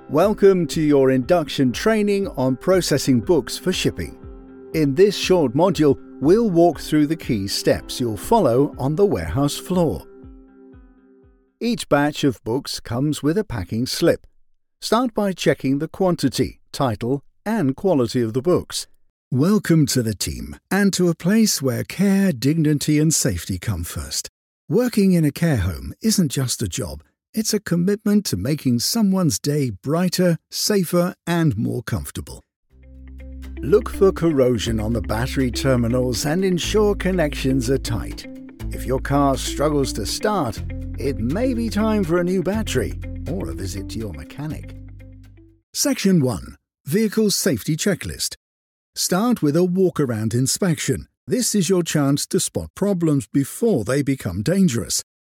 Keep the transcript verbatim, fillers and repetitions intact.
Welcome to your induction training on processing books for shipping. In this short module, we'll walk through the key steps you'll follow on the warehouse floor. Each batch of books comes with a packing slip. Start by checking the quantity, title, and quality of the books. Welcome to the team and to a place where care, dignity, and safety come first. Working in a care home isn't just a job. It's a commitment to making someone's day brighter, safer, and more comfortable. Look for corrosion on the battery terminals and ensure connections are tight. If your car struggles to start, it may be time for a new battery or a visit to your mechanic. Section one. Vehicle Safety Checklist. Start with a walk-around inspection. This is your chance to spot problems before they become dangerous.